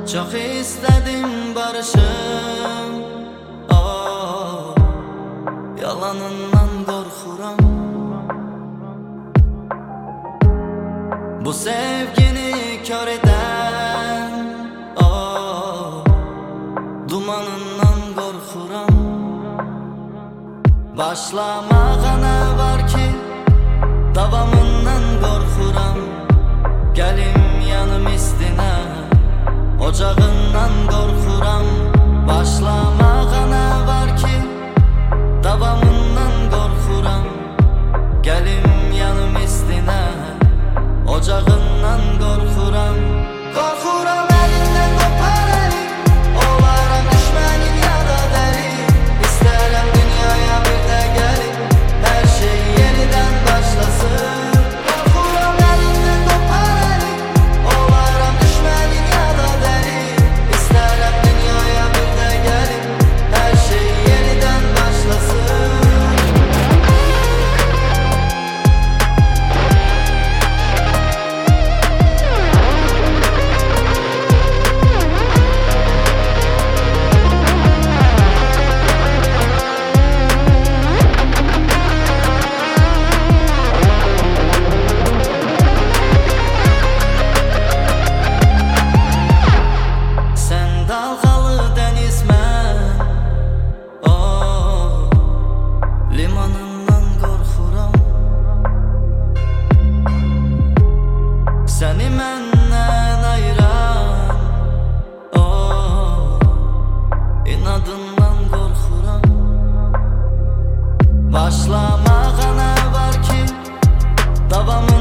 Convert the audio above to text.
Çok istedim barışım, oh, yalanından korkuram. Bu sevgini kör eden, oh, dumanından korkuram. Başlamağa ne var ki, davamından korkuram. Gelim yanım istine, ocağından korkuram. Başlamağa ne var ki, davamından korkuram. Gelim yanım istine, ocağından korkuram. Korkuram elinden kopar elim, olaram düşmenin ya da deli. İsterim dünyaya bir de gelip her şey yeniden başlasın. Korkuram elinden kopar elim, olaram düşmenin ya da deli. İsterim dünyaya bir de gelip her şey yeniden başlasın. Seni menden ayıran, oh, inadından korkuram. Başlamağa ne var ki, davamı